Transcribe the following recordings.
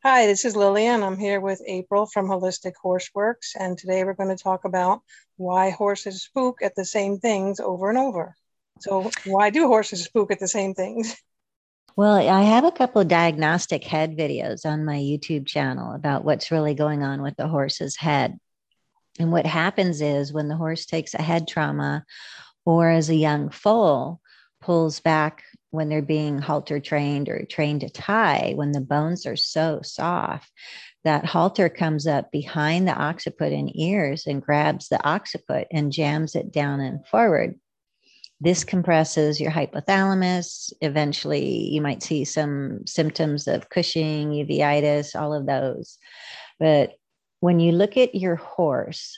Hi, this is Lillian. I'm here with April from Holistic Horseworks, and today we're going to talk about why horses spook at the same things over and over. So, why do horses spook at the same things? Well, I have a couple of diagnostic head videos on my YouTube channel about what's really going on with the horse's head. And what happens is when the horse takes a head trauma or as a young foal pulls back when they're being halter trained or trained to tie, when the bones are so soft, that halter comes up behind the occiput and ears and grabs the occiput and jams it down and forward. This compresses your hypothalamus. Eventually, you might see some symptoms of Cushing, uveitis, all of those. But when you look at your horse,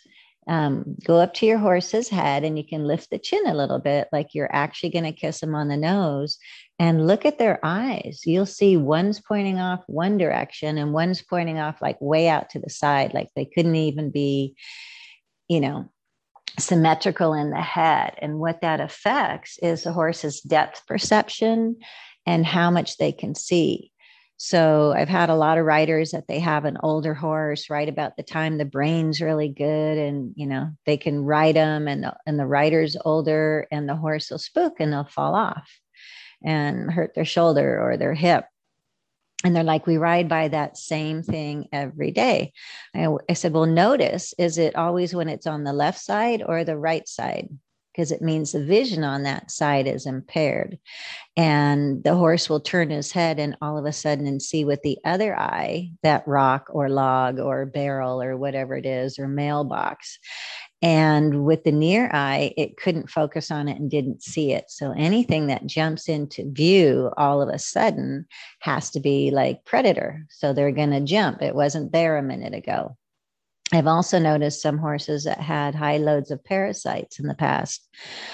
go up to your horse's head and you can lift the chin a little bit, like you're actually going to kiss them on the nose, and look at their eyes. You'll see one's pointing off one direction and one's pointing off like way out to the side, like they couldn't even be, you know, symmetrical in the head. And what that affects is the horse's depth perception and how much they can see. So I've had a lot of riders that they have an older horse right about the time the brain's really good, and they can ride them, and the rider's older and the horse will spook and they'll fall off and hurt their shoulder or their hip. And they're like, we ride by that same thing every day. I said, well, notice, is it always when it's on the left side or the right side? Because it means the vision on that side is impaired. And the horse will turn his head and all of a sudden and see with the other eye that rock or log or barrel or whatever it is, or mailbox. And with the near eye, it couldn't focus on it and didn't see it. So anything that jumps into view all of a sudden has to be like predator. So they're going to jump. It wasn't there a minute ago. I've also noticed some horses that had high loads of parasites in the past.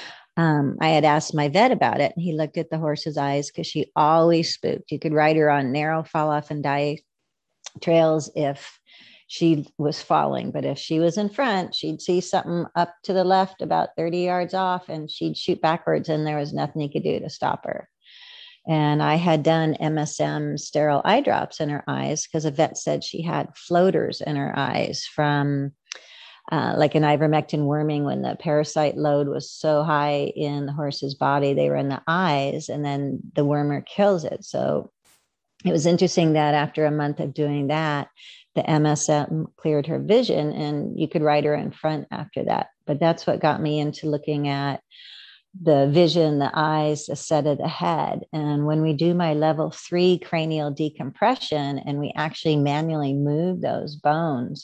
I had asked my vet about it, and he looked at the horse's eyes because she always spooked. You could ride her on narrow fall off and die trails if she was falling, but if she was in front, she'd see something up to the left about 30 yards off and she'd shoot backwards, and there was nothing he could do to stop her. And I had done MSM sterile eye drops in her eyes because a vet said she had floaters in her eyes from like an ivermectin worming. When the parasite load was so high in the horse's body, they were in the eyes, and then the wormer kills it. So it was interesting that after a month of doing that, the MSM cleared her vision and you could ride her in front after that. But that's what got me into looking at the vision, the eyes, the set of the head. And when we do my level 3 cranial decompression and we actually manually move those bones,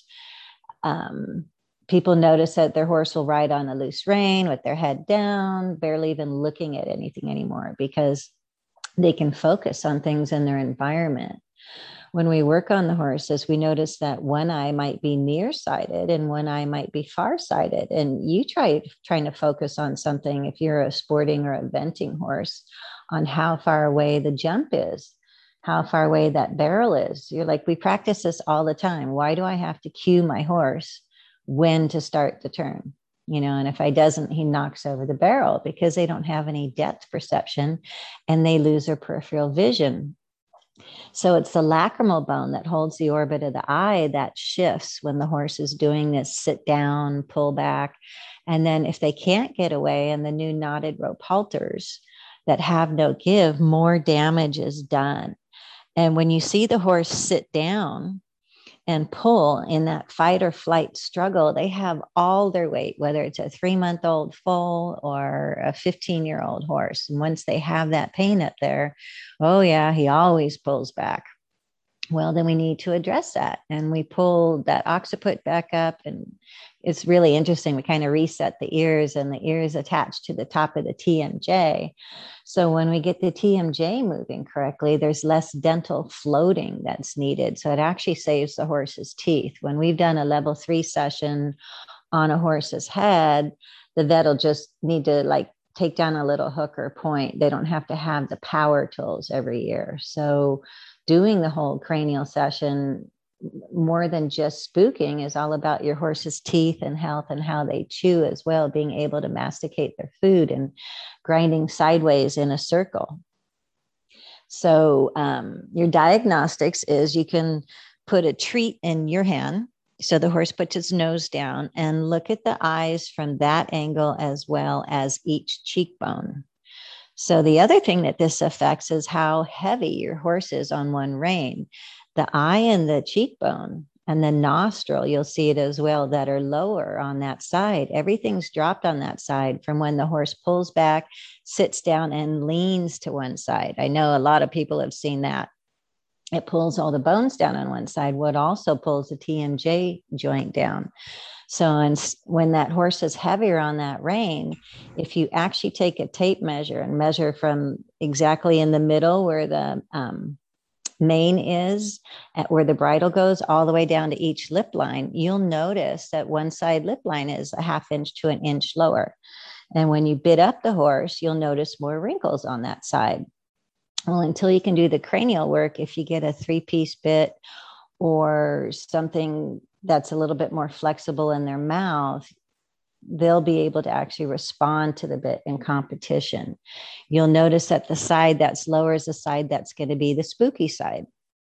people notice that their horse will ride on a loose rein with their head down, barely even looking at anything anymore, because they can focus on things in their environment. When we work on the horses, we notice that one eye might be nearsighted and one eye might be farsighted. And you trying to focus on something, if you're a sporting or a venting horse, on how far away the jump is, how far away that barrel is. You're like, we practice this all the time. Why do I have to cue my horse when to start the turn? And if I doesn't, he knocks over the barrel because they don't have any depth perception and they lose their peripheral vision. So it's the lacrimal bone that holds the orbit of the eye that shifts when the horse is doing this sit down, pull back. And then if they can't get away and the new knotted rope halters that have no give, more damage is done. And when you see the horse sit down and pull in that fight or flight struggle, they have all their weight, whether it's a 3-month-old foal or a 15-year-old horse. And once they have that pain up there, oh yeah, he always pulls back. Well, then we need to address that. And we pull that occiput back up. And it's really interesting. We kind of reset the ears, and the ears attached to the top of the TMJ. So when we get the TMJ moving correctly, there's less dental floating that's needed. So it actually saves the horse's teeth. When we've done a level 3 session on a horse's head, the vet will just need to like take down a little hook or point. They don't have to have the power tools every year. So doing the whole cranial session, more than just spooking, is all about your horse's teeth and health and how they chew as well, being able to masticate their food and grinding sideways in a circle. So your diagnostics is you can put a treat in your hand. So the horse puts its nose down and look at the eyes from that angle as well as each cheekbone. So the other thing that this affects is how heavy your horse is on one rein. The eye and the cheekbone and the nostril, you'll see it as well, that are lower on that side. Everything's dropped on that side from when the horse pulls back, sits down, and leans to one side. I know a lot of people have seen that. It pulls all the bones down on one side. What also pulls the TMJ joint down. So when that horse is heavier on that rein, if you actually take a tape measure and measure from exactly in the middle where the mane is, at where the bridle goes, all the way down to each lip line, you'll notice that one side lip line is a ½ inch to an inch lower. And when you bit up the horse, you'll notice more wrinkles on that side. Well, until you can do the cranial work, if you get a 3-piece bit or something that's a little bit more flexible in their mouth, they'll be able to actually respond to the bit in competition. You'll notice that the side that's lower is the side that's going to be the spooky side.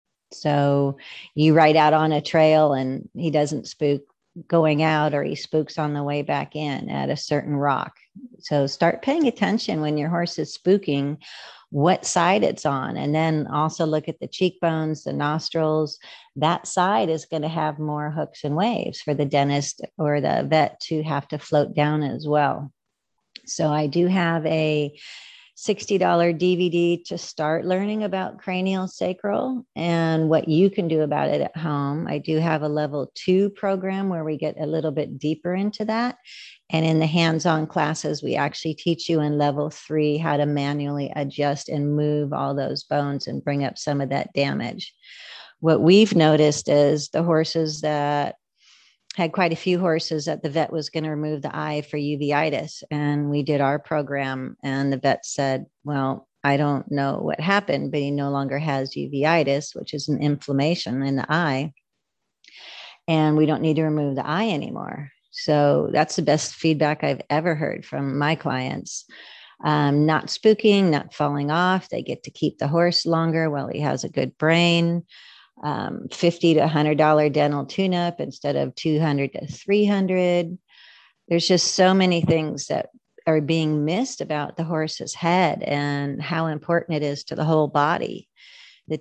So you ride out on a trail and he doesn't spook going out, or he spooks on the way back in at a certain rock. So start paying attention when your horse is spooking, what side it's on. And then also look at the cheekbones, the nostrils. That side is going to have more hooks and waves for the dentist or the vet to have to float down as well. So I do have a $60 DVD to start learning about cranial sacral and what you can do about it at home. I do have a level 2 program where we get a little bit deeper into that. And in the hands-on classes, we actually teach you in level 3 how to manually adjust and move all those bones and bring up some of that damage. What we've noticed is the horses that had quite a few horses that the vet was going to remove the eye for uveitis. And we did our program and the vet said, well, I don't know what happened, but he no longer has uveitis, which is an inflammation in the eye. And we don't need to remove the eye anymore. So that's the best feedback I've ever heard from my clients. Not spooking, not falling off. They get to keep the horse longer while he has a good brain. $50 to $100 dental tune-up instead of $200 to $300. There's just so many things that are being missed about the horse's head and how important it is to the whole body. The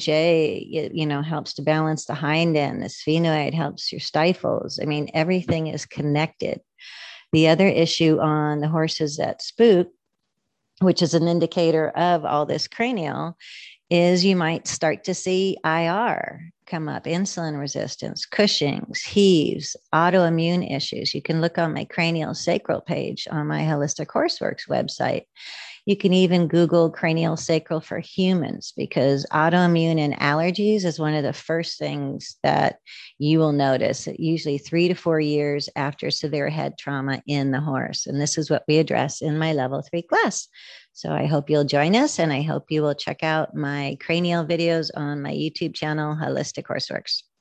TMJ, helps to balance the hind end. The sphenoid helps your stifles. I mean, everything is connected. The other issue on the horses that spook, which is an indicator of all this cranial, is you might start to see IR come up, insulin resistance, Cushing's, heaves, autoimmune issues. You can look on my cranial sacral page on my Holistic Horseworks website. You can even Google cranial sacral for humans, because autoimmune and allergies is one of the first things that you will notice, usually 3 to 4 years after severe head trauma in the horse. And this is what we address in my level 3 class. So I hope you'll join us, and I hope you will check out my cranial videos on my YouTube channel, Holistic Horseworks.